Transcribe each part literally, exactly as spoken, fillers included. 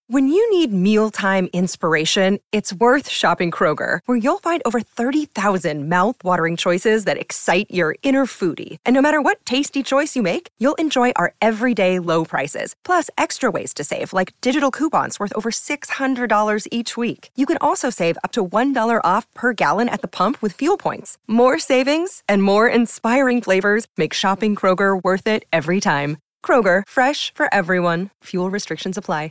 When you need mealtime inspiration, it's worth shopping Kroger, where you'll find over thirty thousand mouth-watering choices that excite your inner foodie. And no matter what tasty choice you make, you'll enjoy our everyday low prices, plus extra ways to save, like digital coupons worth over six hundred dollars each week. You can also save up to one dollar off per gallon at the pump with fuel points. More savings and more inspiring flavors make shopping Kroger worth it every time. Kroger, fresh for everyone. Fuel restrictions apply.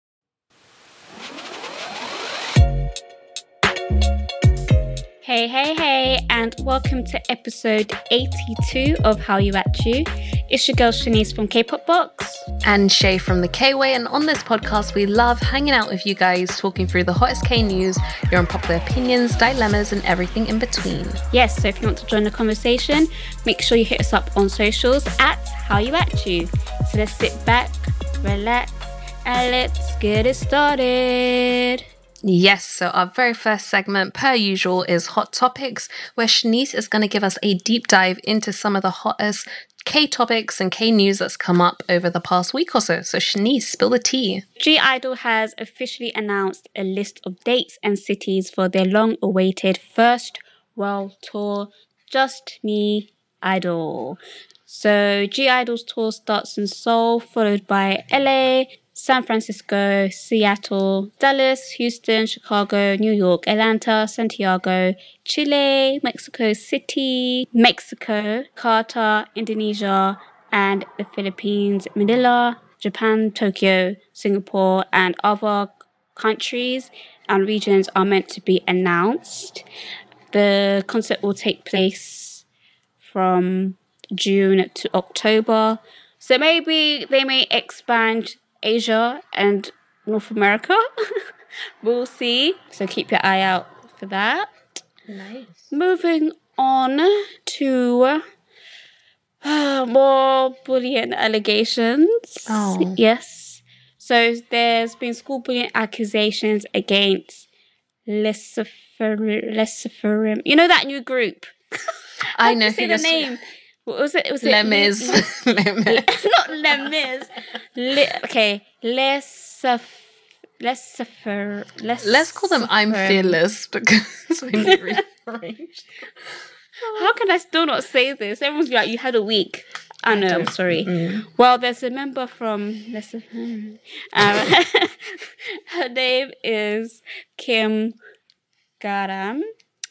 Hey, hey, hey, and welcome to episode eighty-two of How You At You. It's your girl Shanice from K-Pop Box. And Shay from the K-Way, and on this podcast we love hanging out with you guys, talking through the hottest K news, your unpopular opinions, dilemmas, and everything in between. Yes, so if you want to join the conversation, make sure you hit us up on socials at How You At You. So let's sit back, relax, and let's get it started. Yes, so our very first segment, per usual, is Hot Topics, where Shanice is going to give us a deep dive into some of the hottest K-topics and K-news that's come up over the past week or so. So Shanice, spill the tea. G-Idol has officially announced a list of dates and cities for their long-awaited first world tour, Just Me Idol. So G-Idol's tour starts in Seoul, followed by L A, San Francisco, Seattle, Dallas, Houston, Chicago, New York, Atlanta, Santiago, Chile, Mexico City, Mexico, Qatar, Indonesia, and the Philippines, Manila, Japan, Tokyo, Singapore, and other countries and regions are meant to be announced. The concert will take place from June to October. So maybe they may expand Asia and North America. We'll see. So keep your eye out for that. Nice. Moving on to uh, more bullying allegations. Oh. Yes. So there's been school bullying accusations against Lesiferim. You know that new group? I know say who the you're name. What was it? Was Les Mis. it Les Mis? Not Les Mis. Le- okay, Les Let's let's Let's call them I'm Fearless because we need rearranged. How can I still not say this? Everyone's like, you had a week. I know, I'm sorry. Mm. Well, there's a member from let's um, her name is Kim Garam.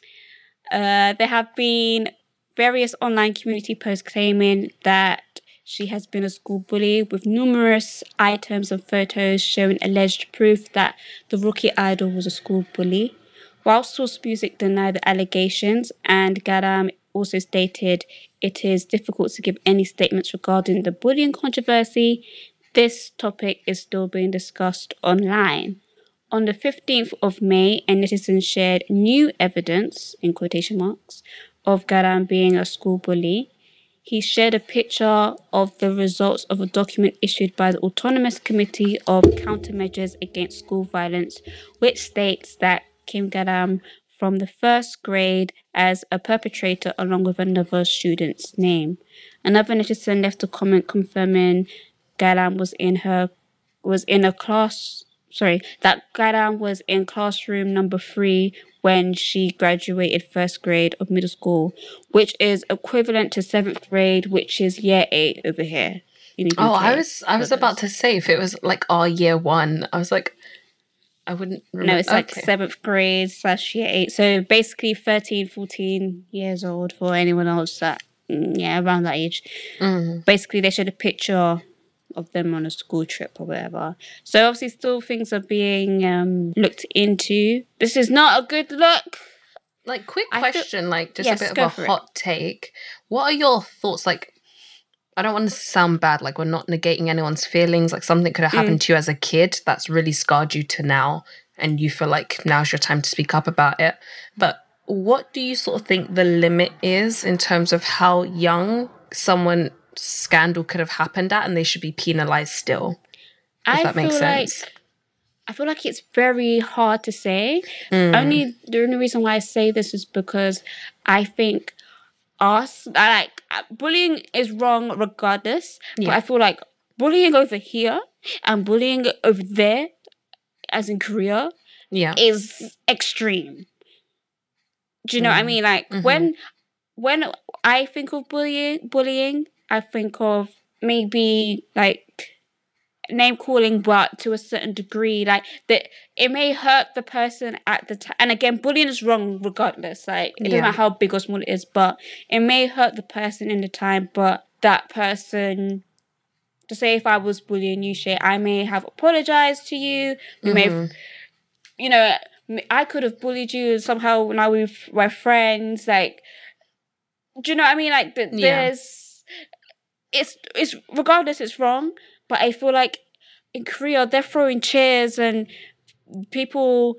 Uh, there have been various online community posts claiming that she has been a school bully, with numerous items and photos showing alleged proof that the rookie idol was a school bully. While Source Music denied the allegations, and Garam also stated it is difficult to give any statements regarding the bullying controversy, this topic is still being discussed online. On the fifteenth of May, a netizen shared new evidence, in quotation marks, of Garam being a school bully. He shared a picture of the results of a document issued by the Autonomous Committee of Countermeasures Against School Violence, which states that Kim Garam from the first grade as a perpetrator along with another student's name. Another netizen left a comment confirming Garam was in her was in a class sorry, that Garam was in classroom number three when she graduated first grade of middle school, which is equivalent to seventh grade, which is year eight over here. In the oh, U K. I was I was about to say if it was like our year one, I was like, I wouldn't remember. No, it's like okay. seventh grade slash year eight. So basically thirteen, fourteen years old for anyone else that, yeah, around that age. Mm. Basically, they showed a picture of them on a school trip or whatever. So obviously still things are being um, looked into. This is not a good look. Like, quick I question, feel, like just yes, a bit of a hot it. take. What are your thoughts? Like, I don't want to sound bad, like we're not negating anyone's feelings, like something could have happened mm. to you as a kid that's really scarred you to now, and you feel like now's your time to speak up about it. But what do you sort of think the limit is in terms of how young someone scandal could have happened at and they should be penalized still, if I that makes feel sense? Like, I feel like it's very hard to say. Mm. Only the only reason why I say this is because I think us, I like bullying is wrong regardless. Yeah. But I feel like bullying over here and bullying over there as in Korea, yeah, is extreme. Do you know mm. what I mean? Like mm-hmm. when when I think of bullying, bullying, I think of maybe like name calling, but to a certain degree, like that it may hurt the person at the time. And again, bullying is wrong regardless. Like it doesn't Yeah. matter how big or small it is, but it may hurt the person in the time. But that person, to say if I was bullying you, Shay, I may have apologized to you. We mm-hmm. may have, you know, I could have bullied you somehow. Now we've, we're friends. Like, do you know what I mean? Like, th- yeah. there's, it's, it's, regardless, it's wrong. But I feel like in Korea, they're throwing chairs and people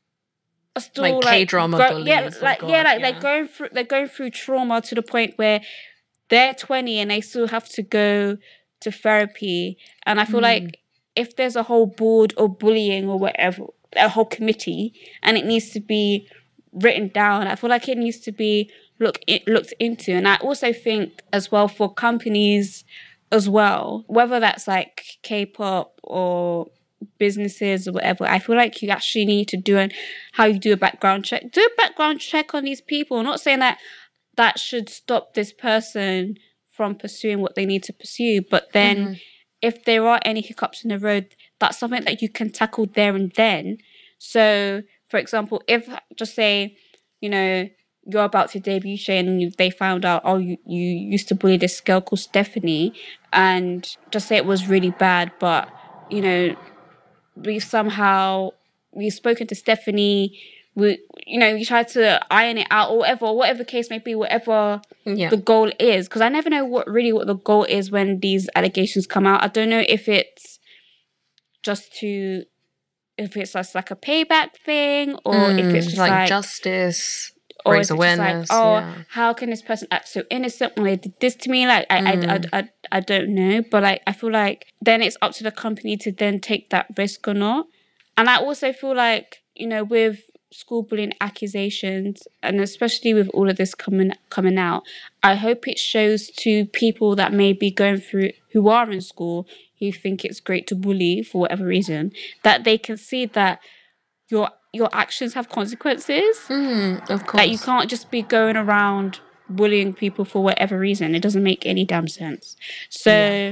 are still like, like K-drama go, bullies. Yeah, like, God, yeah, like yeah. they're going through, they're going through trauma to the point where they're twenty and they still have to go to therapy. And I feel mm. like if there's a whole board of bullying or whatever, a whole committee, and it needs to be written down, I feel like it needs to be look it looked into. And I also think as well for companies as well, whether that's like K-pop or businesses or whatever, I feel like you actually need to do an, how you do a background check. Do a background check on these people. I'm not saying that that should stop this person from pursuing what they need to pursue, but then mm-hmm. if there are any hiccups in the road, that's something that you can tackle there and then. So, for example, if, just say, you know, you're about to debut, Shay, and you, they found out, oh, you, you used to bully this girl called Stephanie, and just say it was really bad, but, you know, we somehow, we've spoken to Stephanie, we, you know, you tried to iron it out, or whatever, whatever case may be, whatever yeah. the goal is, because I never know what really what the goal is when these allegations come out. I don't know if it's just to, if it's just like a payback thing, or mm, if it's just like, like justice, or raise awareness. Like, oh, yeah. how can this person act so innocent when they did this to me? Like, I, mm. I, I, I, I don't know, but like, I feel like then it's up to the company to then take that risk or not. And I also feel like, you know, with school bullying accusations, and especially with all of this coming coming out, I hope it shows to people that may be going through, who are in school, who think it's great to bully for whatever reason, that they can see that your your actions have consequences. Mm, of course. That you can't just be going around bullying people for whatever reason. It doesn't make any damn sense. So yeah.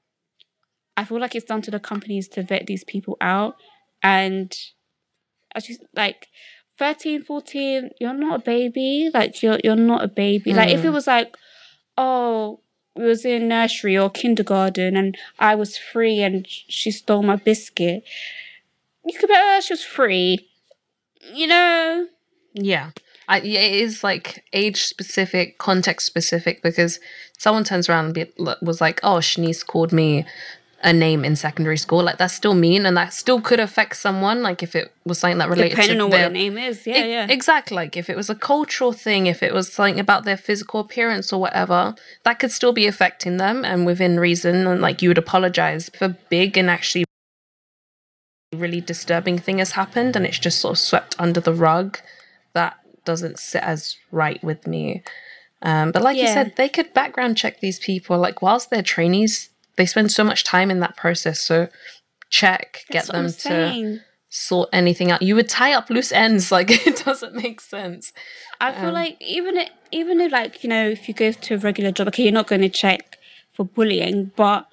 I feel like it's down to the companies to vet these people out. And as you, like thirteen, fourteen, you're not a baby. Like you're you're not a baby. Mm. Like if it was like, oh, we was in nursery or kindergarten and I was free and she stole my biscuit, you could be, oh, she was free. You know? Yeah. I, yeah, it is like age specific, context specific, because someone turns around and be, was like, oh, Shanice called me a name in secondary school. Like, that's still mean, and that still could affect someone, like if it was something that related Depending to on their, what the name is. Yeah, it, yeah. Exactly. Like if it was a cultural thing, if it was something about their physical appearance or whatever, that could still be affecting them, and within reason, and like you would apologize. If a big and actually really disturbing thing has happened and it's just sort of swept under the rug, that doesn't sit as right with me. Um, but like yeah. you said, they could background check these people. Like whilst they're trainees, they spend so much time in that process. So check, That's get them to saying. sort anything out. You would tie up loose ends. Like it doesn't make sense. I feel um, like even if, even if like, you know, if you go to a regular job, okay, you're not going to check for bullying, but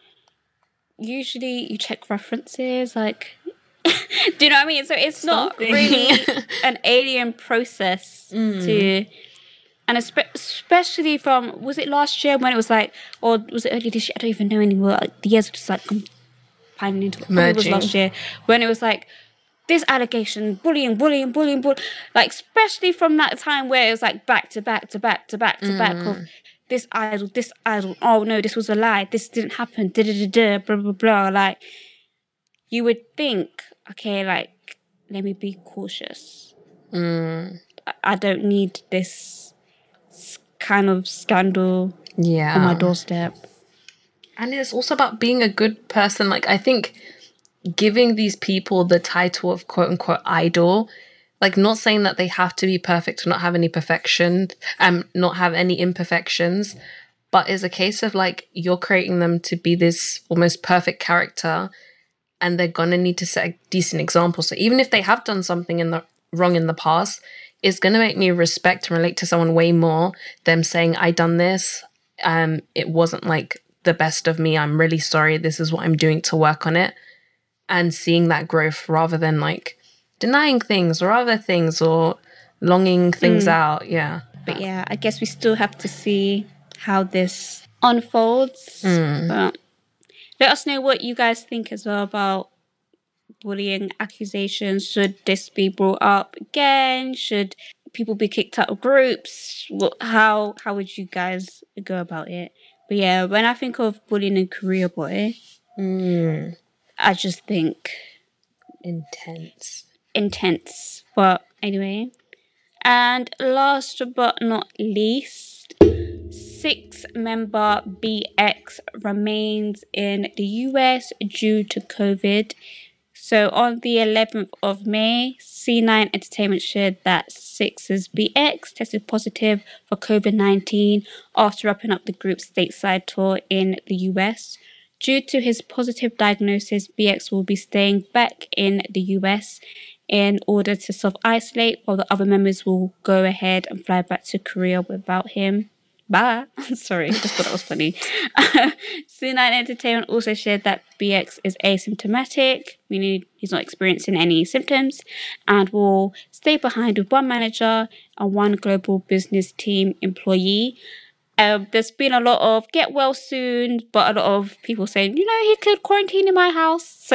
usually you check references, like, do you know what I mean? So it's Something. not really an alien process mm. to, and espe- especially from, was it last year when it was like, or was it earlier this year? I don't even know anymore. Like, the years are just like combining into it. It was last year when it was like, this allegation, bullying, bullying, bullying, bullying. Like, especially from that time where it was like back to back to back to back to mm. back of this idol, this idol. Oh no, this was a lie. This didn't happen. Da da da da. Blah blah blah. Like, you would think, okay, like, let me be cautious. Mm. I don't need this kind of scandal yeah. on my doorstep. And it's also about being a good person. Like, I think giving these people the title of quote unquote idol, like not saying that they have to be perfect or not have any perfection, um, not have any imperfections, but is a case of like you're creating them to be this almost perfect character. and they're gonna need to set a decent example. So even if they have done something in the wrong in the past, it's gonna make me respect and relate to someone way more. Them saying, "I done this. Um, it wasn't like the best of me. I'm really sorry. This is what I'm doing to work on it," and seeing that growth rather than like denying things or other things or longing things Mm. out. Yeah. But yeah, I guess we still have to see how this unfolds. Mm. But let us know what you guys think as well about bullying accusations. Should this be brought up again? Should people be kicked out of groups? What, how how would you guys go about it? But yeah, when I think of bullying in Korea Boy, Mm. I just think Intense. intense. But anyway. And last but not least, six-member B X remains in the U S due to COVID. So on the eleventh of May, C nine Entertainment shared that Six's B X tested positive for COVID nineteen after wrapping up the group's stateside tour in the U S. Due to his positive diagnosis, B X will be staying back in the U S in order to self-isolate, while the other members will go ahead and fly back to Korea without him. Bye. Sorry, I just thought that was funny. C nine Entertainment also shared that B X is asymptomatic, meaning he's not experiencing any symptoms, and will stay behind with one manager and one global business team employee. Um, there's been a lot of get well soon, but a lot of people saying, you know, he could quarantine in my house. So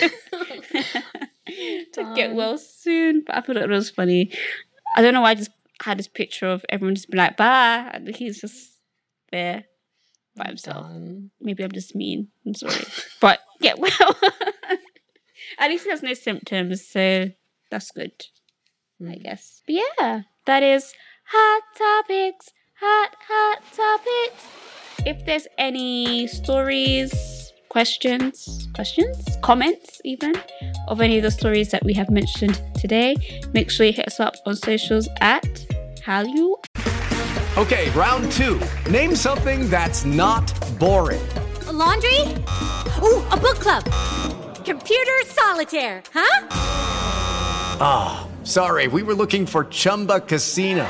to get well soon. But I thought it was funny. I don't know why I just had this picture of everyone just be like, bye. And he's just there by himself. Done. Maybe I'm just mean. I'm sorry. But get well. At least he has no symptoms, so that's good, mm. I guess. But yeah, that is Hot Topics. Hot, hot topics. If there's any stories, questions, questions, comments even, of any of the stories that we have mentioned today, make sure you hit us up on socials at Hallyu. Okay, round two. Name something that's not boring. A laundry? Ooh, a book club. Computer solitaire, huh? Ah, oh, sorry, we were looking for Chumba Casino.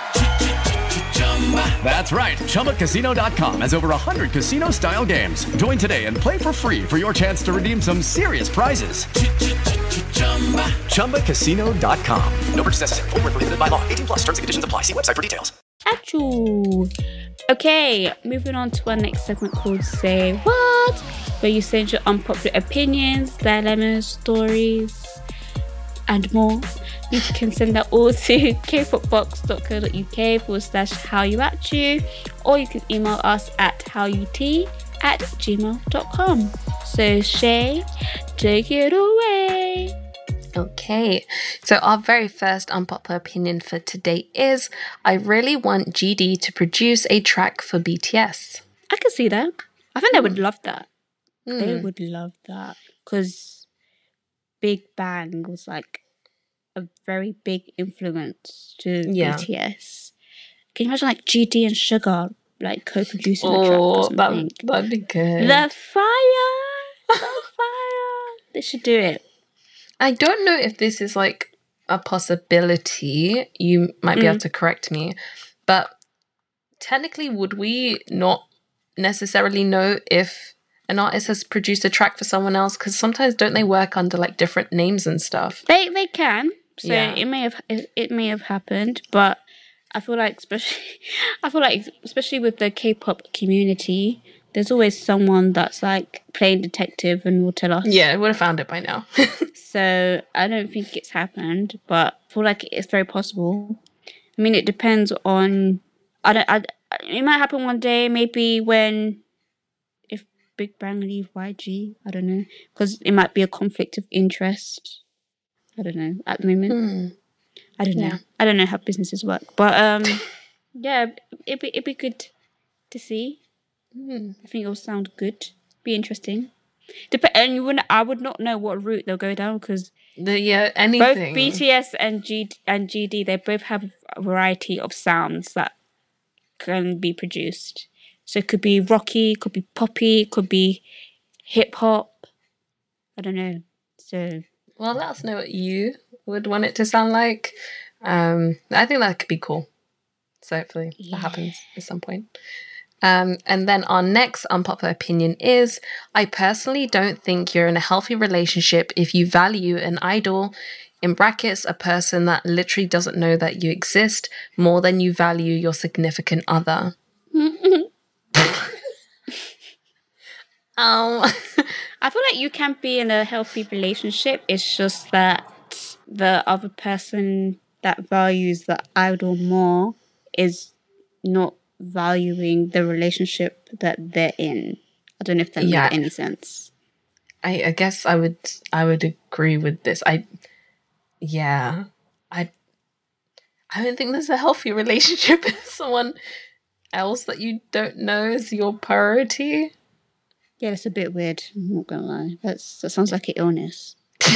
That's right. Chumba Casino dot com has over one hundred casino-style games. Join today and play for free for your chance to redeem some serious prizes. Chumba Casino dot com. No purchase necessary. Void where prohibited by law. eighteen plus. Terms and conditions apply. See website for details. Achoo. Okay, moving on to our next segment called Say What, where you send your unpopular opinions, dilemmas, stories, and more. You can send that all to k pop box dot co dot u k forward slash how you at you, or you can email us at howut at gmail dot com. So Shay, take it away. Okay, so our very first unpopular opinion for today is I really want G D to produce a track for B T S. I can see that. I think mm. they would love that. Mm. They would love that because Big Bang was like a very big influence to yeah. B T S. Can you imagine like G D and Sugar like co-producing oh, a track or something? That, that'd be good. The fire! The fire! They should do it. I don't know if this is like a possibility. You might be mm. able to correct me. But technically, would we not necessarily know if an artist has produced a track for someone else? Because sometimes don't they work under like different names and stuff? They they can. So yeah. it may have it, it may have happened, but I feel like especially I feel like especially with the K-pop community, there's always someone that's like playing detective and will tell us. Yeah, I would have found it by now. So I don't think it's happened, but I feel like it's very possible. I mean, it depends on. I don't. I, it might happen one day, maybe when if Big Bang leave Y G. I don't know, because it might be a conflict of interest. I don't know at the moment. Hmm. I don't know. Yeah. I don't know how businesses work, but um, yeah, it'd be it'd be good to see. Mm. I think it'll sound good. Be interesting. Dep- and you wouldn't. I would not know what route they'll go down because the yeah anything. Both B T S and G and G D, they both have a variety of sounds that can be produced. So it could be rocky, could be poppy, could be hip hop. I don't know. So, well, let us know what you would want it to sound like. Um, I think that could be cool. So hopefully yeah. that happens at some point. Um, and then our next unpopular opinion is, I personally don't think you're in a healthy relationship if you value an idol, in brackets, a person that literally doesn't know that you exist, more than you value your significant other. um, I feel like you can be in a healthy relationship. It's just that the other person that values the idol more is not valuing the relationship that they're in. I don't know if that Yeah. made any sense. I, I guess I would I would agree with this. I yeah. I I don't think there's a healthy relationship with someone else that you don't know is your priority. Yeah, that's a bit weird. I'm not gonna lie. That's that sounds like an illness.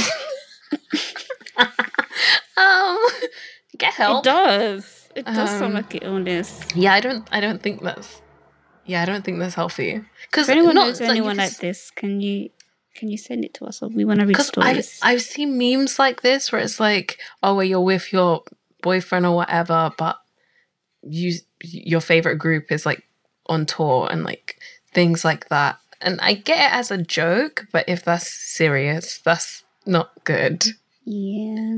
um get help. It does. It does Um, sound like an illness. Yeah, I don't I don't think that's Yeah, I don't think that's healthy. Because If anyone knows anyone like this, can you can you send it to us? We want to read I've, stories. I've seen memes like this where it's like, oh, where you're with your boyfriend or whatever, but you your favorite group is like on tour and like things like that. And I get it as a joke, but if that's serious, that's not good. Yeah.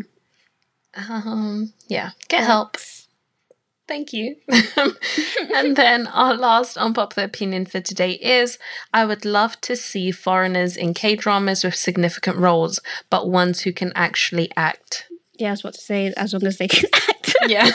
Um. Yeah. Get help. Thank you. And then our last unpopular opinion for today is, I would love to see foreigners in K-dramas with significant roles, but ones who can actually act. Yeah, I was about to say, as long as they can act. Yeah.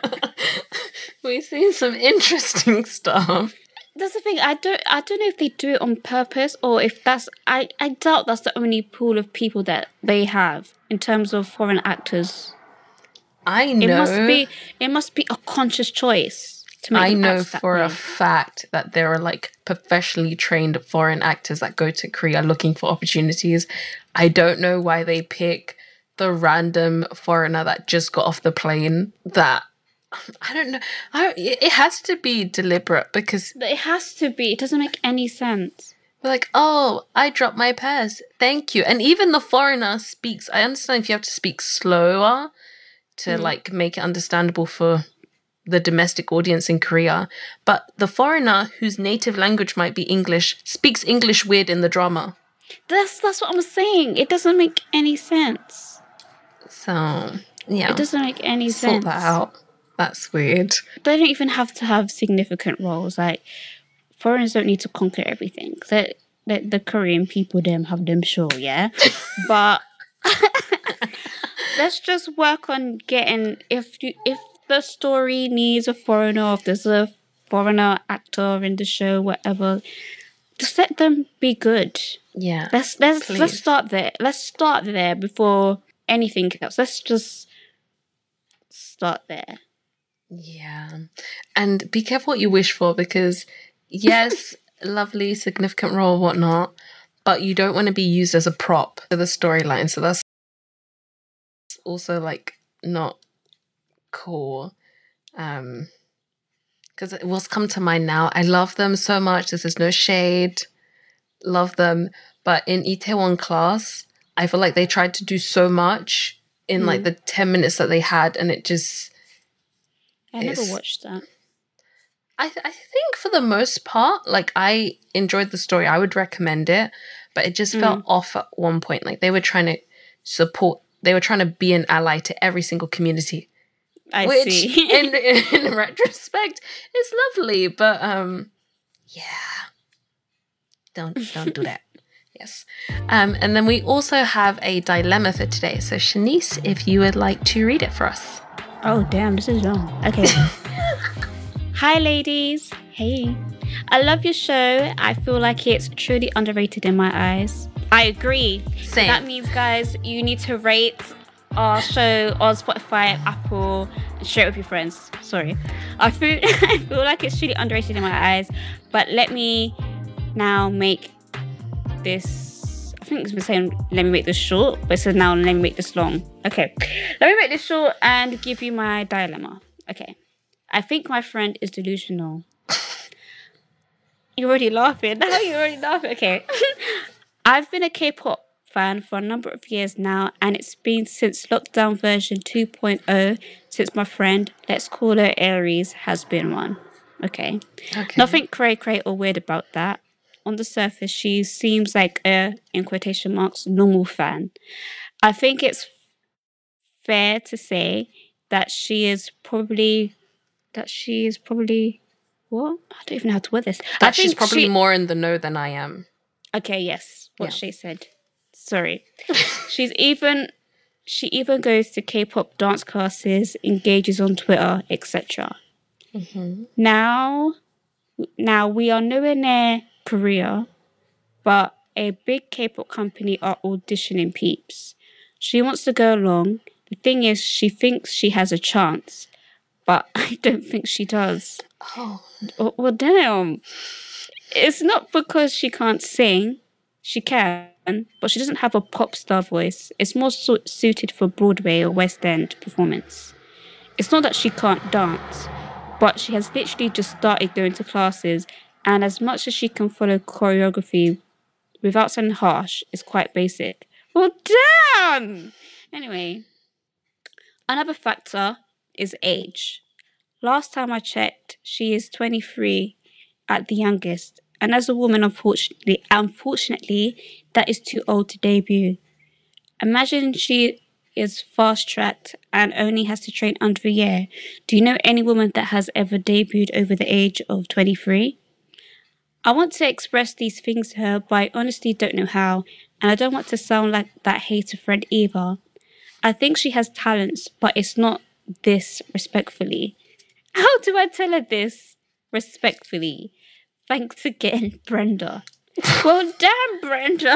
We've seen some interesting stuff. That's the thing. I don't. I don't know if they do it on purpose or if that's. I. I doubt that's the only pool of people that they have in terms of foreign actors. I know. It must be. It must be a conscious choice to make. I them know act that for way. a fact that there are like professionally trained foreign actors that go to Korea looking for opportunities. I don't know why they pick the random foreigner that just got off the plane. That I don't know. I, it has to be deliberate because It has to be. It doesn't make any sense. they're like, oh, I dropped my purse. Thank you. And even the foreigner speaks. I understand if you have to speak slower to mm. like make it understandable for the domestic audience in Korea. But the foreigner whose native language might be English speaks English weird in the drama. That's that's what I'm saying. It doesn't make any sense. So, yeah. It doesn't make any Sort sense. that out. That's weird. They don't even have to have significant roles. Like, foreigners don't need to conquer everything. The, the, the Korean people, them, have them sure, yeah? But let's just work on getting... If you if the story needs a foreigner, if there's a foreigner actor in the show, whatever, just let them be good. Yeah. Let's, let's, please. let's start there. Let's start there before anything else. Let's just start there. Yeah. And be careful what you wish for because, yes, lovely, significant role, whatnot, but you don't want to be used as a prop for the storyline. So that's also, like, not cool. Um, because what's come to mind now, I love them so much. This is no shade. Love them. But in Itaewon Class, I feel like they tried to do so much in, mm. like, the ten minutes that they had, and it just... I never watched that. I th- I think for the most part, like, I enjoyed the story. I would recommend it, but it just felt mm. off at one point. Like, they were trying to support, they were trying to be an ally to every single community. I which, see. in, in in retrospect, is lovely, but um, yeah, don't don't do that. Yes. Um, and then we also have a dilemma for today. So, Shanice, if you would like to read it for us. Oh, damn, this is long. Okay. Hi, ladies. Hey. I love your show. I feel like it's truly underrated in my eyes. I agree. Same. That means, guys, you need to rate our show on Spotify, Apple, and share it with your friends. Sorry. I feel, I feel like it's truly underrated in my eyes. But let me now make this... I think it's been saying, let me make this short, but it says now, let me make this long. Okay. Let me make this short and give you my dilemma. Okay. I think my friend is delusional. You're already laughing. Now you're already laughing. Okay. I've been a K-pop fan for a number of years now, and it's been since lockdown version two point oh since my friend, let's call her Aries, has been one. Okay. Okay. Nothing cray cray or weird about that. On the surface, she seems like a, in quotation marks, normal fan. I think it's fair to say that she is probably, that she is probably, what? I don't even know how to word this. That I she's think probably she- more in the know than I am. Okay, yes, what Yeah. she said. Sorry. She's even, she even goes to K-pop dance classes, engages on Twitter, et cetera. Mm-hmm. Now, now we are nowhere near Korea, but a big K-pop company are auditioning peeps. She wants to go along. The thing is, she thinks she has a chance, but I don't think she does. Oh. Oh, well, damn. It's not because she can't sing. She can, but she doesn't have a pop star voice. It's more su- suited for Broadway or West End performance. It's not that she can't dance, but she has literally just started going to classes, and as much as she can follow choreography without sounding harsh, it's quite basic. Well, damn! Anyway, another factor is age. Last time I checked, she is twenty-three at the youngest, and as a woman, unfortunately, unfortunately, that is too old to debut. Imagine she is fast-tracked and only has to train under a year. Do you know any woman that has ever debuted over the age of twenty-three? I want to express these things to her, but I honestly don't know how, and I don't want to sound like that hater friend either. I think she has talents, but it's not this respectfully. How do I tell her this respectfully? Thanks again, Brenda. Well, damn, Brenda. Um,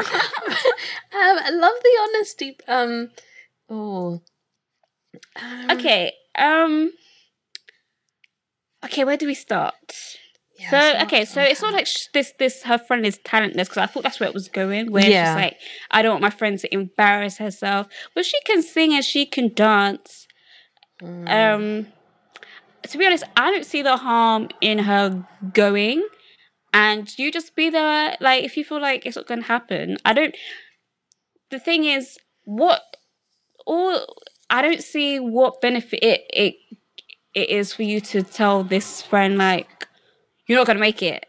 I love the honesty. Um, oh. Um, Okay, um... Okay, where do we start? yeah, So it's okay, not so it's not like sh- this this her friend is talentless, because I thought that's where it was going. Where Yeah. she's like, I don't want my friend to embarrass herself, but she can sing and she can dance. Um, to be honest, I don't see the harm in her going, and you just be there. Like if you feel like it's not going to happen, I don't. The thing is, what all I don't see what benefit it it it is for you to tell this friend like you're not going to make it.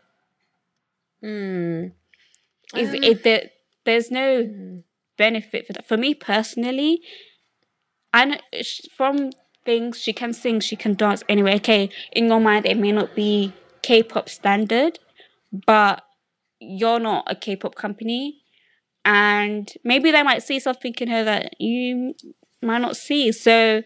Hmm. Is Um, it that there's no benefit for that? For me personally, and from things she can sing, she can dance anyway. Okay, in your mind it may not be K-pop standard, but you're not a K-pop company, and maybe they might see something in her that you might not see. So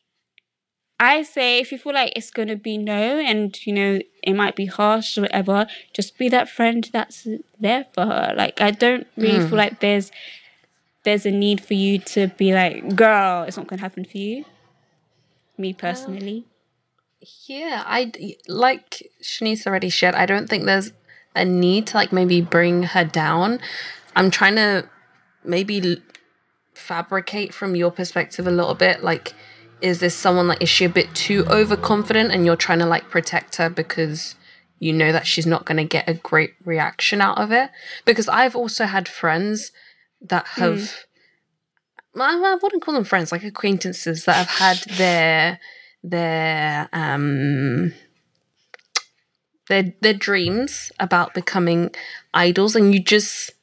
I say if you feel like it's gonna be no, and you know it might be harsh or whatever, just be that friend that's there for her. Like I don't really feel like there's there's a need for you to be like, girl, it's not gonna happen for you. Me personally. Yeah, I d- like Shanice already shared. I don't think there's a need to like maybe bring her down. I'm trying to maybe l- fabricate from your perspective a little bit. Like, is this someone like is she a bit too overconfident, and you're trying to like protect her because you know that she's not going to get a great reaction out of it? Because I've also had friends that have. I I wouldn't call them friends, like acquaintances that have had their their um their their dreams about becoming idols, and you just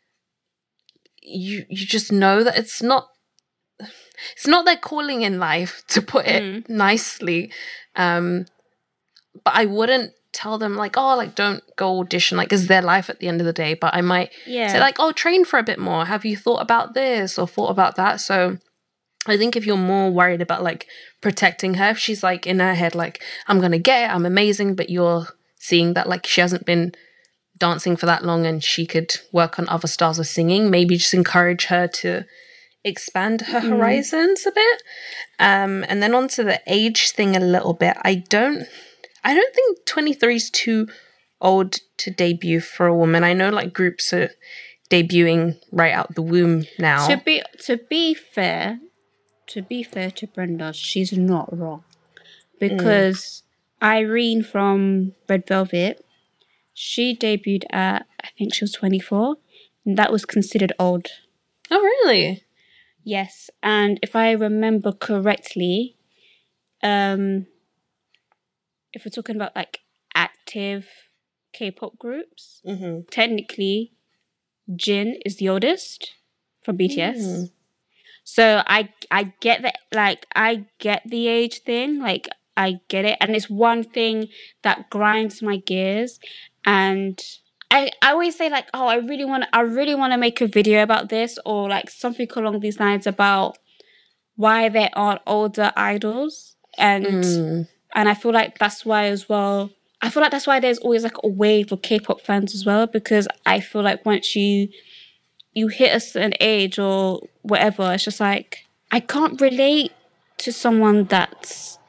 you you just know that it's not it's not their calling in life, to put it nicely. Um but I wouldn't tell them like, oh, like don't go audition, like it's their life at the end of the day. But I might Yeah. say like, oh, train for a bit more. Have you thought about this or thought about that? So I think if you're more worried about like protecting her, if she's like in her head like, I'm gonna get it, I'm amazing, but you're seeing that like she hasn't been dancing for that long and she could work on other styles of singing, maybe just encourage her to expand her horizons a bit. Um, and then onto the age thing a little bit. I don't I don't think twenty-three is too old to debut for a woman. I know like groups are debuting right out the womb now. To be to be fair, to be fair to Brenda, she's not wrong. Because Irene from Red Velvet, she debuted at I think she was twenty-four, and that was considered old. Oh, really? Yes, and if I remember correctly, um, if we're talking about like active K-pop groups, Mm-hmm. technically, Jin is the oldest from B T S. Mm. So I I get that, like I get the age thing, like I get it, and it's one thing that grinds my gears, and I, I always say like, oh, I really want I really want to make a video about this, or like something along these lines about why there aren't older idols, and Mm. and I feel like that's why as well. I feel like that's why there's always like a wave of K-pop fans as well, because I feel like once you you hit a certain age or whatever, it's just like I can't relate to someone that's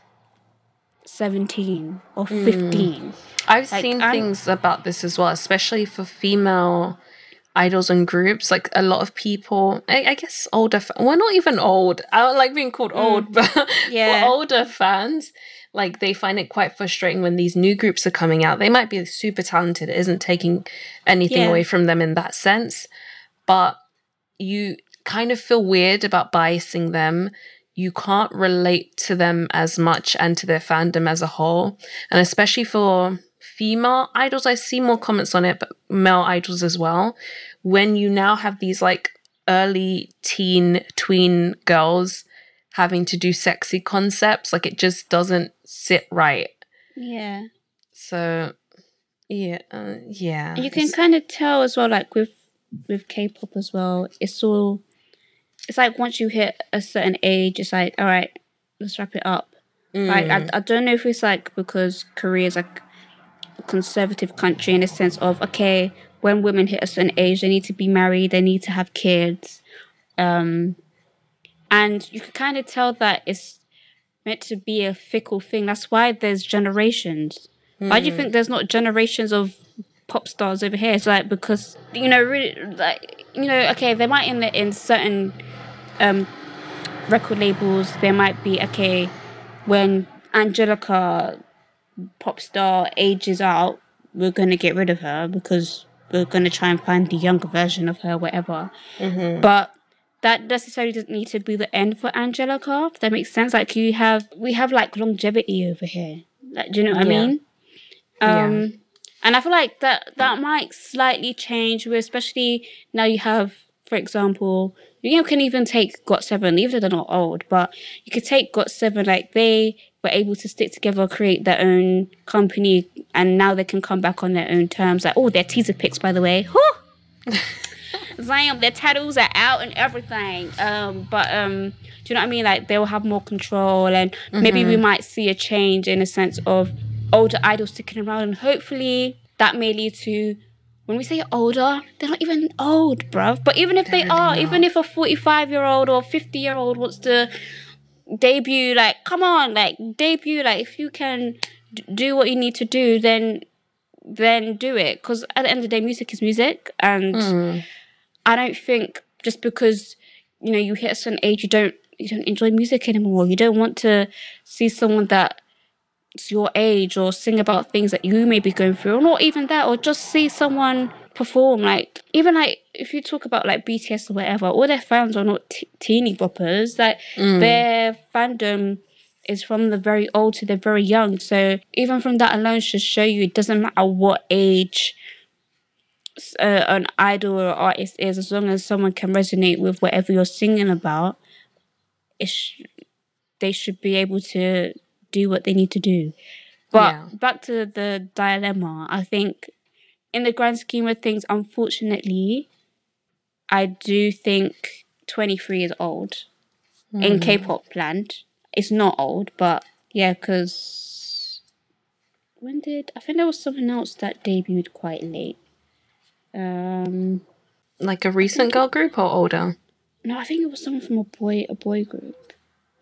seventeen or fifteen. I've Like, seen I'm- things about this as well, especially for female idols and groups. Like a lot of people, I, I guess older, fa- well, not even old. I don't like being called old, but Yeah. for older fans, like they find it quite frustrating when these new groups are coming out. They might be super talented. It isn't taking anything Yeah. away from them in that sense, but you kind of feel weird about biasing them. You can't relate to them as much and to their fandom as a whole. And especially for female idols, I see more comments on it, but male idols as well. When you now have these like early teen, tween girls having to do sexy concepts, like it just doesn't sit right. yeah. So, yeah, uh, yeah. And you can it's- kind of tell as well, like with with K-pop as well, it's all it's like once you hit a certain age, it's like, all right, let's wrap it up. Like I, I don't know if it's like because Korea is like a conservative country in the sense of, okay, when women hit a certain age, they need to be married, they need to have kids, um, and you can kind of tell that it's meant to be a fickle thing. That's why there's generations. Why do you think there's not generations of pop stars over here? It's like because you know, really, like you know, okay, they might in the, in certain um, record labels, there might be okay when Angelica pop star ages out, we're gonna get rid of her because we're gonna try and find the younger version of her, whatever. But that necessarily doesn't need to be the end for Angelica. If that makes sense. Like you have, we have like longevity over here. Like, do you know what I Yeah. mean? Yeah. Um, and I feel like that that might slightly change, where especially now you have, for example, you know, can even take got seven, even though they're not old, but you could take got seven, like they were able to stick together, create their own company, and now they can come back on their own terms. Like, oh, their teaser pics, by the way. Whew! Zion, their tattoos are out and everything. Um, but um, do you know what I mean? Like they'll have more control, and maybe we might see a change in a sense of older idols sticking around, and hopefully that may lead to. When we say older, they're not even old, bruv. But even if they are, even if a forty-five-year-old or fifty-year-old wants to debut, like, come on, like, debut, like, if you can d- do what you need to do, then then do it. Because at the end of the day, music is music. And I don't think just because, you know, you hit a certain age, you don't you don't enjoy music anymore. You don't want to see someone that your age or sing about things that you may be going through, or not even that, or just see someone perform. Like even like if you talk about like B T S or whatever, all their fans are not t- teeny boppers. Like their fandom is from the very old to the very young. So even from that alone should show you it doesn't matter what age uh, an idol or artist is, as long as someone can resonate with whatever you're singing about, it sh- they should be able to do what they need to do. But Yeah. back to the dilemma, I think in the grand scheme of things, unfortunately, I do think twenty-three is old. In K-pop land, it's not old, but yeah, because when did... I think there was something else that debuted quite late. Um, Like a recent girl group or older? no, I think it was someone from a boy a boy group.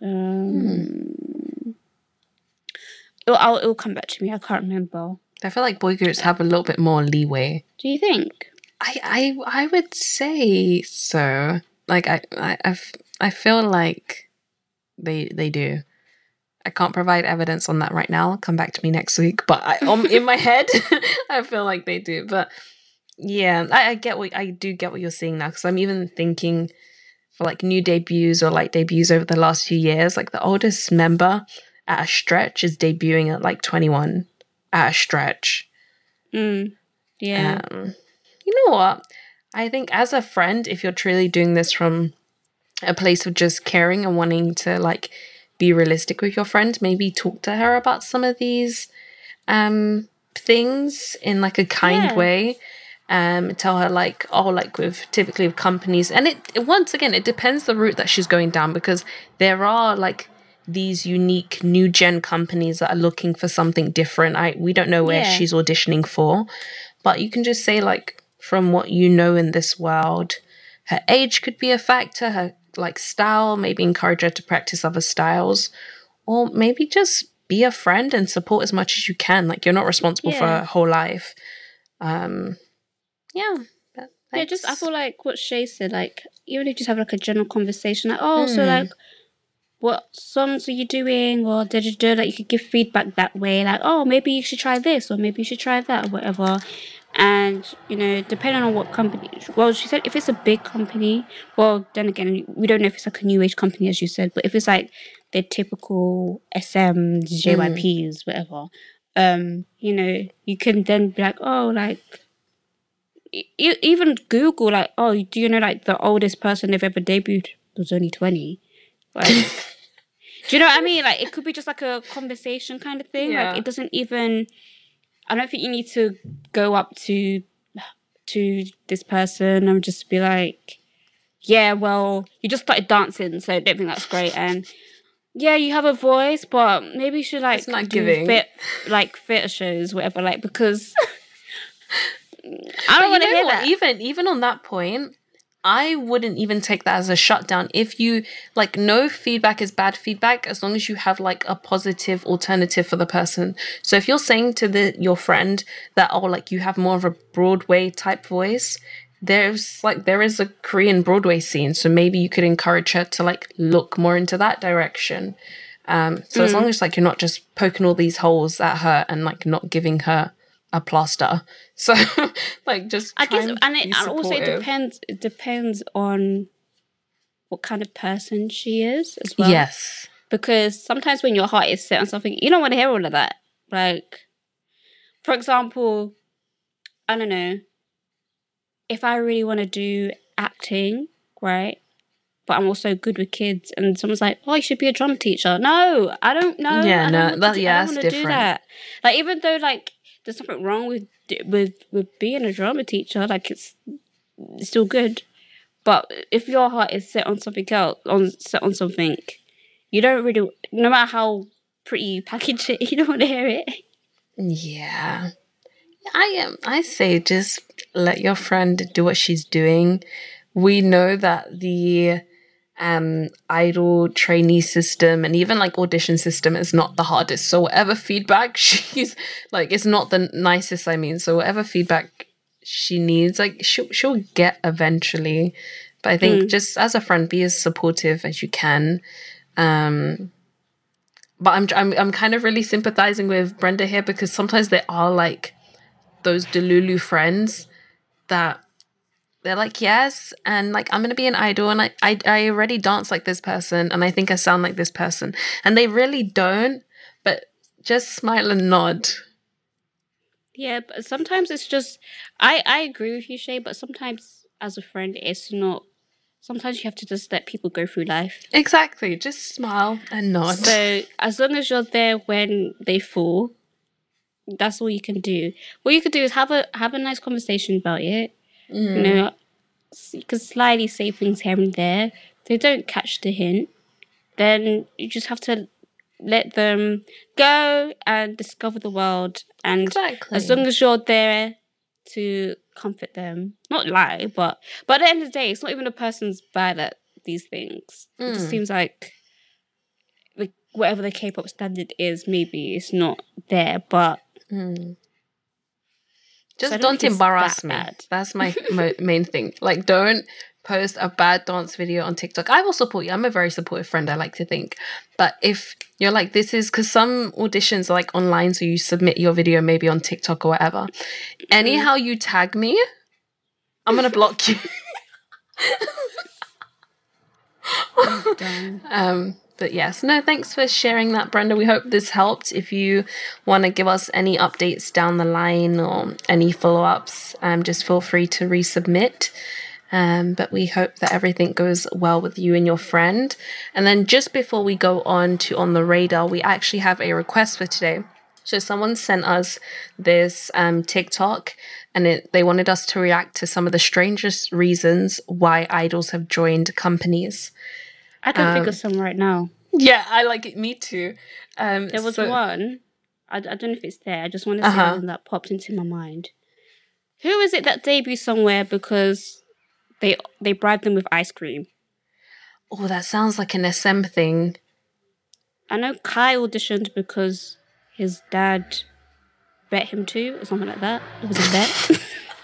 Um, it'll, I'll, it'll come back to me. I can't remember. I feel like boy groups have a little bit more leeway. Do you think? I I, I would say so. Like I I I, f- I feel like they they do. I can't provide evidence on that right now. Come back to me next week. But I, um, in my head, I feel like they do. But Yeah, I, I get what I do get what you're saying now, because I'm even thinking for like new debuts or like debuts over the last few years. Like the oldest member at a stretch is debuting at like twenty-one at a stretch. Mm. Yeah. Um, you know what? I think as a friend, if you're truly doing this from a place of just caring and wanting to like be realistic with your friend, maybe talk to her about some of these um things in like a kind Yeah. way. Um, tell her like, oh, like with typically with companies, and it, it once again it depends the route that she's going down, because there are like these unique new gen companies that are looking for something different. I we don't know where Yeah. she's auditioning for, but you can just say like, from what you know in this world, her age could be a factor, her like style, maybe encourage her to practice other styles, or maybe just be a friend and support as much as you can. Like, you're not responsible for Yeah. her whole life. Um, yeah. That, Yeah, just I that's- feel like what Shay said, like even if you just have like a general conversation, like, oh, so Mm. like what songs are you doing, or did you do, like you could give feedback that way, like, oh, maybe you should try this, or maybe you should try that, or whatever. And you know, depending on what company, well, she said if it's a big company, well, then again, we don't know if it's like a new age company, as you said, but if it's like the typical S Ms, J Y Ps, whatever, um, you know, you can then be like, oh, like. You even Google, like, oh, do you know like the oldest person they've ever debuted was only twenty? Like, do you know what I mean? Like, it could be just like a conversation kind of thing. Yeah. Like, it doesn't even. I don't think you need to go up to to this person and just be like, yeah, well, you just started dancing, so I don't think that's great. And yeah, you have a voice, but maybe you should like It's not do giving. fit like theatre shows, whatever. Like, because I But don't you want to know hear what? that. Even even on that point, I wouldn't even take that as a shutdown. If you like, no feedback is bad feedback as long as you have like a positive alternative for the person. So if you're saying to the your friend that, oh, like you have more of a Broadway type voice, there's like there is a Korean Broadway scene, so maybe you could encourage her to like look more into that direction. Um, so as long as like you're not just poking all these holes at her and like not giving her a plaster, so like just I try guess, and and be it and also it supportive. depends. It depends on what kind of person she is as well. Yes. Because sometimes when your heart is set on something, you don't want to hear all of that. Like, for example, I don't know. If I really want to do acting, right? But I'm also good with kids, and someone's like, "Oh, you should be a drum teacher." No, I don't know. Yeah, I no, don't want that- to, yeah, I don't that's want to do different. that. Like, even though like there's nothing wrong with with with being a drama teacher, like it's, it's still good. But if your heart is set on something else, on set on something, you don't really, no matter how pretty you package it, you don't want to hear it. Yeah. I am. I say just let your friend do what she's doing. We know that the um idol trainee system and even like audition system is not the hardest. So whatever feedback she's like, it's not the nicest, I mean. So whatever feedback she needs, like she'll she'll get eventually. But I think just as a friend, be as supportive as you can. Um but I'm I'm I'm kind of really sympathizing with Brenda here, because sometimes there are like those Delulu friends that they're like, yes, and like I'm gonna be an idol, and I, I I already dance like this person, and I think I sound like this person, and they really don't, but just smile and nod. Yeah, but sometimes it's just, I, I agree with you, Shay, but sometimes as a friend, it's not, sometimes you have to just let people go through life. Exactly, just smile and nod. So as long as you're there when they fall, that's all you can do. What you could do is have a have a nice conversation about it. You know, s- you can slyly say things here and there. If they don't catch the hint, then you just have to let them go and discover the world. And Exactly. as long as you're there to comfort them, not lie, but but at the end of the day, it's not even the person's bad at these things. It just seems like the, whatever the K-pop standard is, maybe it's not there, but Just So I don't don't think it's embarrass that me. bad. That's my mo- main thing. Like, don't post a bad dance video on TikTok. I will support you. I'm a very supportive friend, I like to think. But if you're like, this is, because some auditions are like online, so you submit your video maybe on TikTok or whatever. Anyhow you tag me, I'm gonna block you. um, but yes, no, thanks for sharing that, Brenda. We hope this helped. If you want to give us any updates down the line or any follow-ups, um, just feel free to resubmit. Um, but we hope that everything goes well with you and your friend. And then just before we go on to On the Radar, we actually have a request for today. So someone sent us this um, TikTok, and it, they wanted us to react to some of the strangest reasons why idols have joined companies. I can Um, think of some right now. Yeah, I like it. Me too. Um, There was so- one. I, I don't know if it's there. I just want to say Uh-huh. one that popped into my mind. Who is it that debuted somewhere because they they bribed them with ice cream? Oh, that sounds like an S M thing. I know Kai auditioned because his dad bet him to, or something like that. It was a bet.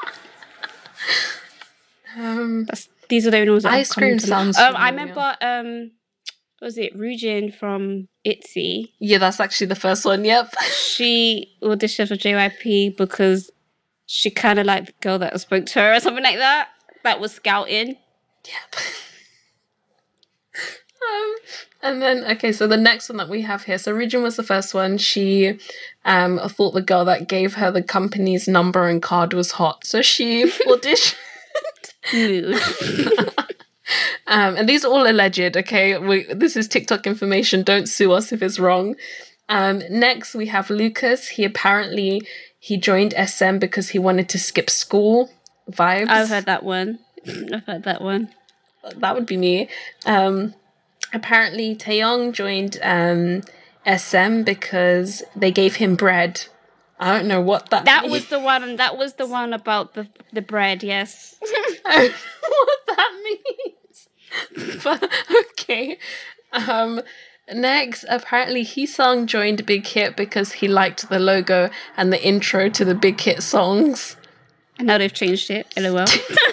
Um, That's, these are the only ones that have Ice come cream to mind. sounds Um, I familiar. remember. Um, what was it Rujin from ITZY? yeah, that's actually the first one. Yep. She auditioned for J Y P because she kind of liked the girl that spoke to her or something like that. That was scouting. Yep. um, and then, okay, so the next one that we have here. So Regin was the first one. She um, thought the girl that gave her the company's number and card was hot. So she auditioned. Mood. um, and these are all alleged, okay? We, this is TikTok information. Don't sue us if it's wrong. Um, next, we have Lucas. He apparently, he joined S M because he wanted to skip school. Vibes. I've heard that one. I've heard that one. That would be me. Um, apparently, Taeyong joined um, S M because they gave him bread. I don't know what that That means. was the one. That was the one about the the bread. Yes. I don't know what that means. But, okay. Um, next, apparently, Heesung joined Big Hit because he liked the logo and the intro to the Big Hit songs. I know they've changed it. LOL.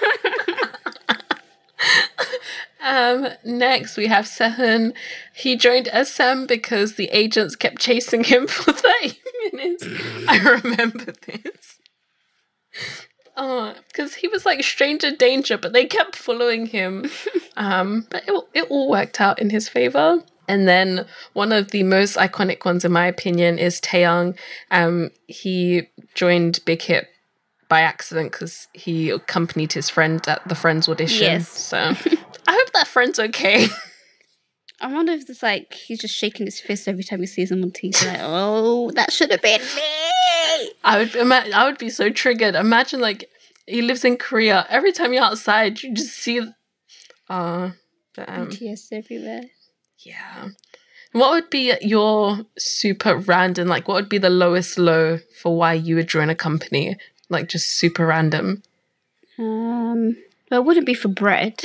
Um, next we have Sehun. He joined S M because the agents kept chasing him for thirty minutes. I remember this. Oh, because he was like stranger danger, but they kept following him. Um, but it, it all worked out in his favor. And then one of the most iconic ones, in my opinion, is Taeyong. Um, he joined Big Hit by accident because he accompanied his friend at the Friends audition. Yes. So I hope that friend's okay. I wonder if it's like he's just shaking his fist every time he sees him on T V. Like, oh, that should have been me. I would ima- I would be so triggered. Imagine like he lives in Korea. Every time you're outside, you just see. Uh, the, um, B T S everywhere. yeah. What would be your super random? Like, what would be the lowest low for why you would join a company? Like, just super random. Um, well, it wouldn't be for bread.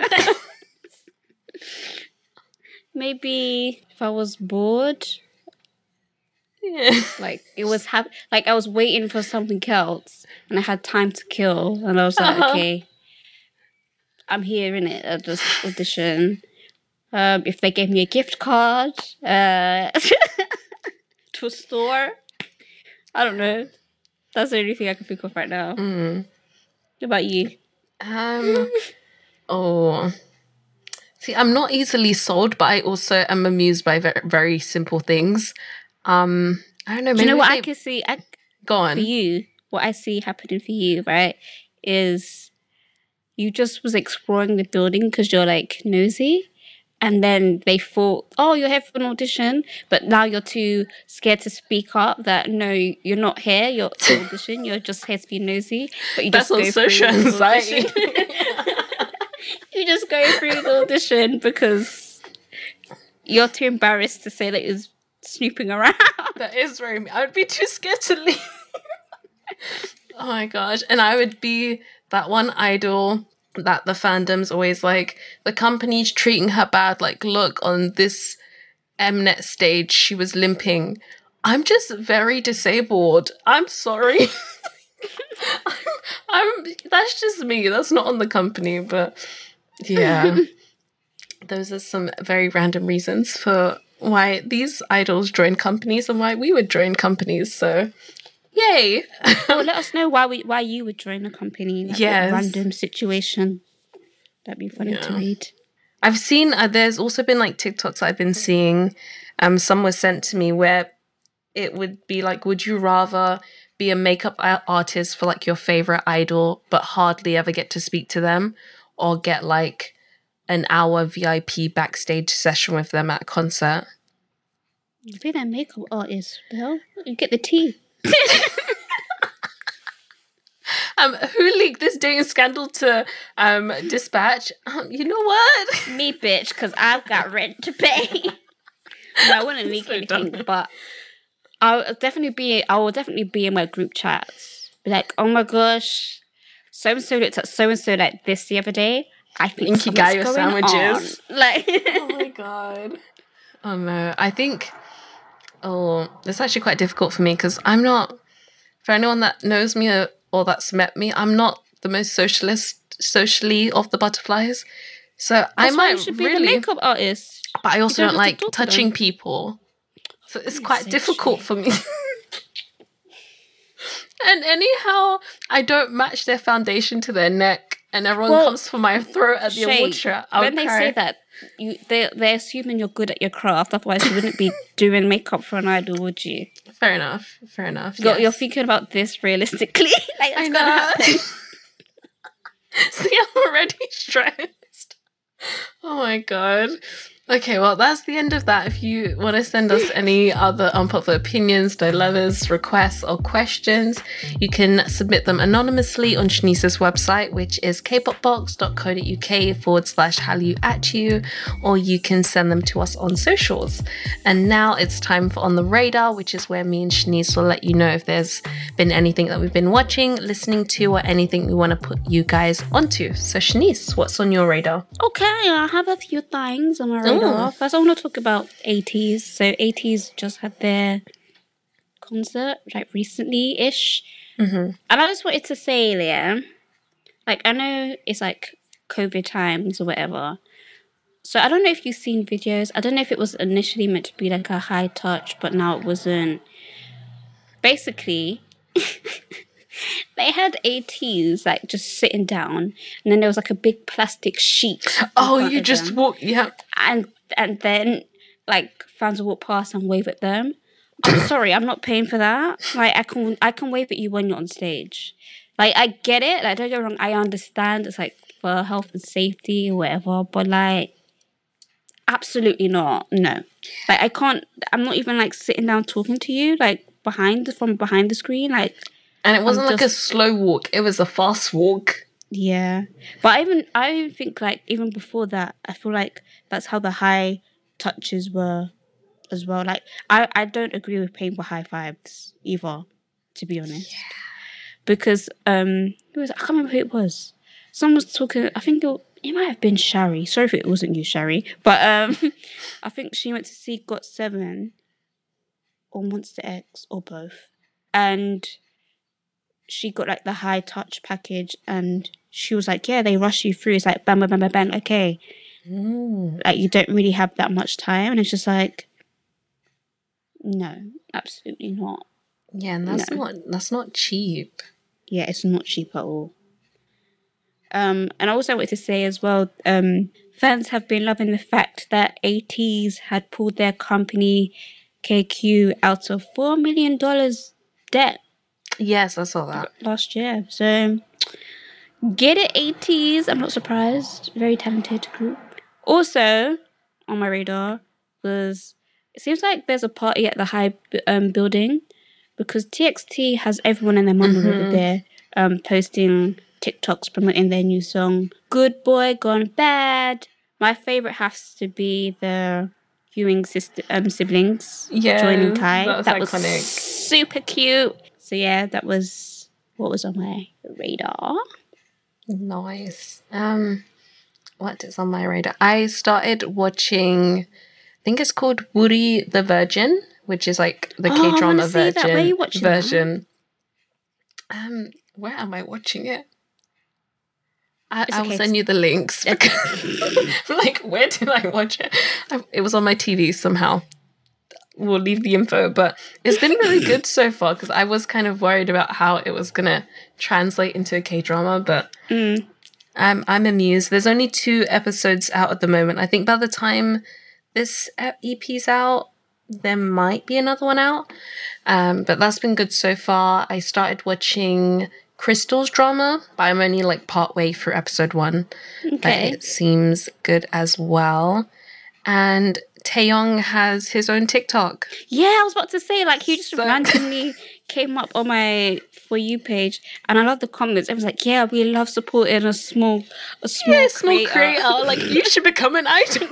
Maybe if I was bored, Yeah. like it was hap- like I was waiting for something else, and I had time to kill, and I was like, Uh-huh. okay, I'm here in it at this audition. Um, if they gave me a gift card, uh, to a store, I don't know. That's the only thing I can think of right now. Mm. What about you? Um. oh. See, I'm not easily sold, but I also am amused by very, very simple things. Um. I don't know. Do Maybe you know what I they- can see? I, Go on. for you, what I see happening for you, right, is you just was exploring the building because you're like nosy, and then they thought, oh, you're here for an audition, but now you're too scared to speak up that no, you're not here, you're to audition, you're just here to be nosy, but you That's just on go social through the anxiety. audition. You just go through the audition because you're too embarrassed to say that you're snooping around. That is very. I would be too scared to leave. Oh my gosh. And I would be that one idol that the fandom's always like, the company's treating her bad. Like, look, on this Mnet stage, she was limping. I'm just very disabled. I'm sorry. I'm, I'm, that's just me. That's not on the company, but yeah. Those are some very random reasons for why these idols join companies and why we would join companies. So Yay! Or let us know why we why you would join the company. Like Yes. a random situation. That'd be funny to Yeah. read. I've seen, uh, there's also been like TikToks I've been seeing. Um, some were sent to me where it would be like, would you rather be a makeup a- artist for like your favorite idol, but hardly ever get to speak to them, or get like an hour V I P backstage session with them at a concert? You be that makeup artist, the hell? You get the tea. Um, who leaked this dating scandal to um Dispatch? Um, you know what? Me, bitch, because I've got rent to pay. No, I wouldn't leak So anything, dumb. but I'll definitely be. I will definitely be in my group chats. Be like, oh my gosh, so and so looked at so and so like this the other day. I think Inky something's guy your going sandwiches. on. Like, Oh my god. Oh no. I think. Oh, it's actually quite difficult for me because I'm not. For anyone that knows me or, or that's met me, I'm not the most socialist, socially of the butterflies. So I that's why you might should be really, the makeup artist. but I also You don't, don't have to like talk to touching them. people. So it's You're quite so difficult shit. for me. And anyhow, I don't match their foundation to their neck, and everyone Well, comes for my throat at the Shay, award show. I when would they cry. say that, you they they're assuming you're good at your craft. Otherwise, you wouldn't be doing makeup for an idol, would you? Fair enough. Fair enough. You're, yes. you're thinking about this realistically. Like, I that's gonna happen. know. See, I'm already stressed. Oh my god. Okay, well, that's the end of that. If you want to send us any other unpopular opinions, dilemmas, requests, or questions, you can submit them anonymously on Shanice's website, which is kpopbox.co.uk forward slash hallyu at you, or you can send them to us on socials. And now it's time for On the Radar, which is where me and Shanice will let you know if there's been anything that we've been watching, listening to, or anything we want to put you guys onto. So, Shanice, what's on your radar? Okay, I have a few things on my radar. Ooh. First, I want to talk about eighties. So, eighties just had their concert like recently-ish, Mm-hmm. and I just wanted to say, Leah, like I know it's like COVID times or whatever. So I don't know if you've seen videos. I don't know if it was initially meant to be like a high touch, but now it wasn't. Basically, they had ATs like just sitting down, and then there was like a big plastic sheet. in Oh, front you of just them. walk. Yeah. and and then like fans will walk past and wave at them. I'm sorry, I'm not paying for that. Like I can I can wave at you when you're on stage. Like I get it. Like don't get me wrong, I understand it's like for health and safety or whatever, but like absolutely not. No. Like I can't I'm not even like sitting down talking to you, like behind from behind the screen. Like And it wasn't like a just- slow walk, it was a fast walk. yeah. But I even I even think like even before that, I feel like that's how the high touches were as well. Like I, I don't agree with paying for high fives either, to be honest. Because um who was I can't remember who it was. Someone was talking I think it, it might have been Shari. Sorry if it wasn't you, Shari. But um I think she went to see Got Seven or Monster X or both. And she got like the high touch package and she was like, yeah, they rush you through. It's like bang, bang, bang, bang, bang. Okay. Like you don't really have that much time. And it's just like, no, absolutely not. Yeah, and that's No. not that's not cheap. Yeah, it's not cheap at all. Um, and I also wanted to say as well, um, fans have been loving the fact that ATEEZ had pulled their company K Q out of four million dollars debt Yes, I saw that. last year. So get it, ATEEZ. I'm not surprised. Very talented group. Also, on my radar was it seems like there's a party at the High um, building because T X T has everyone and their mum over there um, posting TikToks promoting their new song, Good Boy Gone Bad. My favourite has to be the Ewing sister, um, siblings Yeah, joining Kai. that was That was iconic. super cute. So yeah, that was what was on my radar. Nice. Um, what is on my radar? I started watching. I think it's called Woody the Virgin, which is like the Oh, I K drama wanna see that. version. Where are you watching that? version. Um, where am I watching it? I, It's I will okay. send you the links. Because, like, where did I watch it? I, it was on my T V somehow. we'll leave the info. But it's been really good so far because I was kind of worried about how it was going to translate into a K-drama, but Mm. I'm, I'm amused. There's only two episodes out at the moment. I think by the time this E P's out, there might be another one out. Um, but that's been good so far. I started watching Crystal's drama, but I'm only like part way through episode one. Okay. But it seems good as well. And Taeyong has his own TikTok. Yeah, I was about to say, like, he just So- randomly came up on my For You page, and I love the comments. Everyone's like, yeah, we love supporting a small, a small, Yeah, small creator. creator. Like, you should become an idol.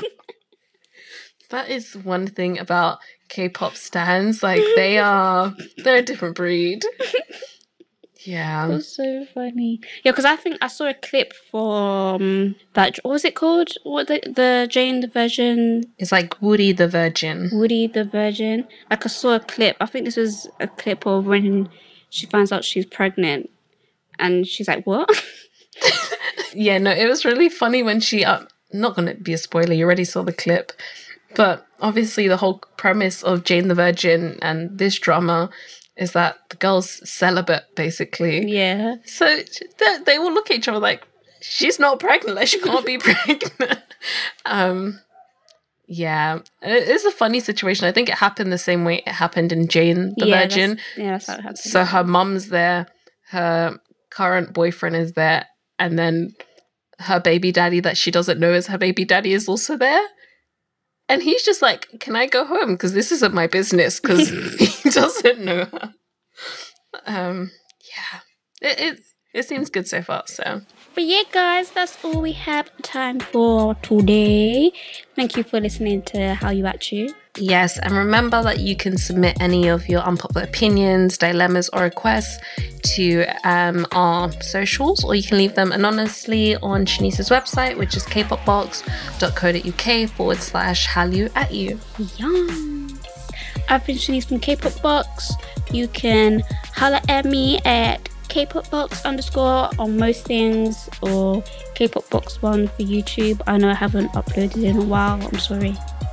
That is one thing about K-pop stans. Like, they are, they're a different breed. Yeah. That's so funny. Yeah, because I think I saw a clip from that. What was it called? What the the Jane the Virgin, It's like Woody the Virgin. Woody the Virgin. Like, I saw a clip. I think this was a clip of when she finds out she's pregnant, and she's like, "What?" Yeah, no, it was really funny when she, uh, not going to be a spoiler, you already saw the clip, but obviously the whole premise of Jane the Virgin and this drama is that the girl's celibate, basically. Yeah. So they, they all look at each other like, she's not pregnant, like she can't be pregnant. um, yeah, it is a funny situation. I think it happened the same way it happened in Jane the yeah, Virgin. That's, yeah, that's how it happened. So her mum's there, her current boyfriend is there, and then her baby daddy that she doesn't know is her baby daddy is also there. And he's just like, can I go home? Because this isn't my business, because he doesn't know her. Um, yeah, it, it, it seems good so far, so. But yeah, guys, that's all we have time for today. Thank you for listening to How You At You. Yes, and remember that you can submit any of your unpopular opinions, dilemmas, or requests to um, our socials, or you can leave them anonymously on Shanice's website, which is kpopbox.co.uk forward slash Hallyu at you. Yes. I've been Shanice from K-Pop Box. You can holla at me at kpopbox underscore on most things, or K-Pop Box one for YouTube. I know I haven't uploaded in a while. I'm sorry.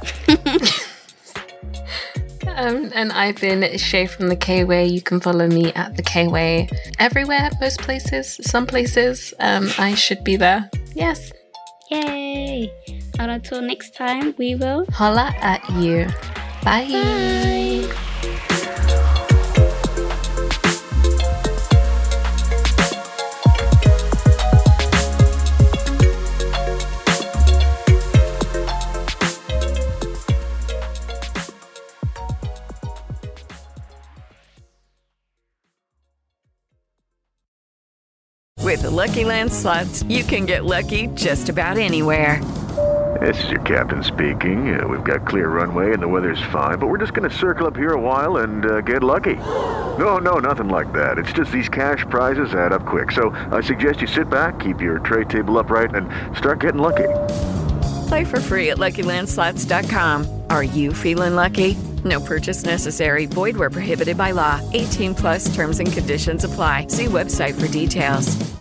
Um, and I've been Shay from the K-Way. You can follow me at the K-Way everywhere, most places, some places. Um, I should be there. Yes. Yay. And until next time, we will. Holla at you. Bye. Bye. With the Lucky Land Slots, you can get lucky just about anywhere. This is your captain speaking. Uh, we've got clear runway and the weather's fine, but we're just going to circle up here a while and uh, get lucky. No, no, nothing like that. It's just these cash prizes add up quick. So I suggest you sit back, keep your tray table upright, and start getting lucky. Play for free at Lucky Land Slots dot com. Are you feeling lucky? No purchase necessary. Void where prohibited by law. eighteen plus terms and conditions apply. See website for details.